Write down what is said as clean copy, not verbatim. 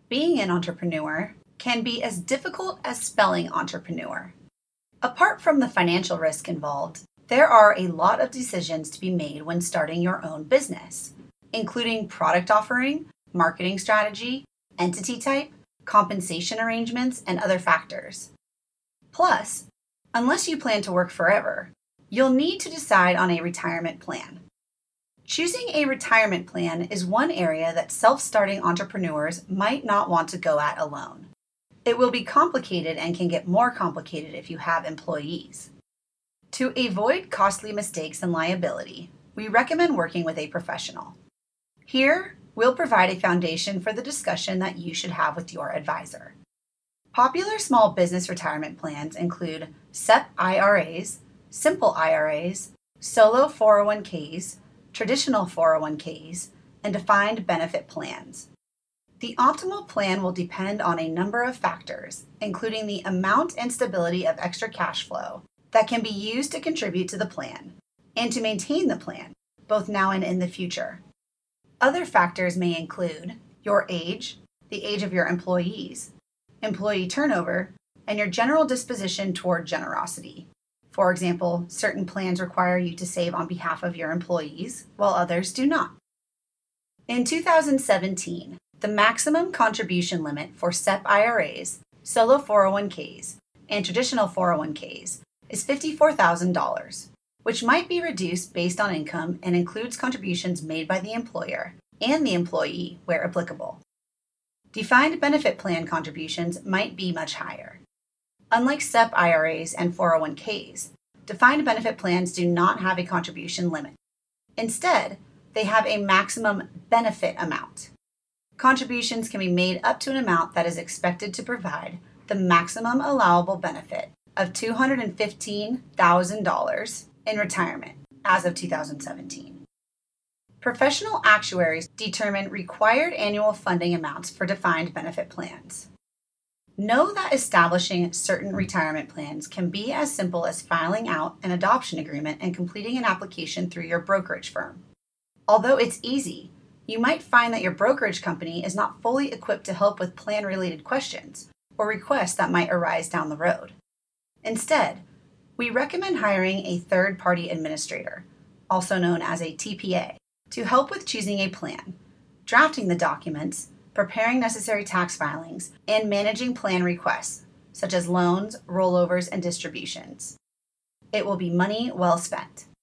Being an entrepreneur can be as difficult as spelling entrepreneur. Apart from the financial risk involved, there are a lot of decisions to be made when starting your own business, including product offering, marketing strategy, entity type, compensation arrangements, and other factors. Plus, unless you plan to work forever, you'll need to decide on a retirement plan. Choosing a retirement plan is one area that self-starting entrepreneurs might not want to go at alone. It will be complicated and can get more complicated if you have employees. To avoid costly mistakes and liability, we recommend working with a professional. Here, we'll provide a foundation for the discussion that you should have with your advisor. Popular small business retirement plans include SEP IRAs, simple IRAs, solo 401ks, traditional 401ks, and defined benefit plans. The optimal plan will depend on a number of factors, including the amount and stability of extra cash flow that can be used to contribute to the plan and to maintain the plan, both now and in the future. Other factors may include your age, the age of your employees, employee turnover, and your general disposition toward generosity. For example, certain plans require you to save on behalf of your employees, while others do not. In 2017, the maximum contribution limit for SEP IRAs, solo 401ks, and traditional 401ks is $54,000, which might be reduced based on income and includes contributions made by the employer and the employee where applicable. Defined benefit plan contributions might be much higher. Unlike SEP IRAs and 401ks, defined benefit plans do not have a contribution limit. Instead, they have a maximum benefit amount. Contributions can be made up to an amount that is expected to provide the maximum allowable benefit of $215,000 in retirement as of 2017. Professional actuaries determine required annual funding amounts for defined benefit plans. Know that establishing certain retirement plans can be as simple as filing out an adoption agreement and completing an application through your brokerage firm. Although it's easy, you might find that your brokerage company is not fully equipped to help with plan-related questions or requests that might arise down the road. Instead, we recommend hiring a third-party administrator, also known as a TPA, to help with choosing a plan, drafting the documents, preparing necessary tax filings, and managing plan requests, such as loans, rollovers, and distributions. It will be money well spent.